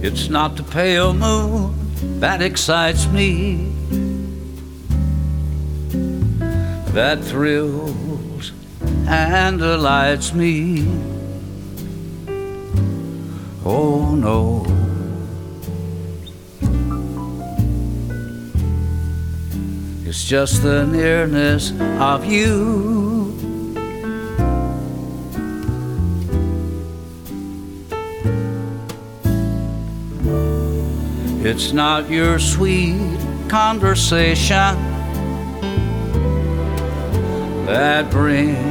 It's not the pale moon that excites me, that thrills and delights me. Oh no, it's just the nearness of you. It's not your sweet conversation that brings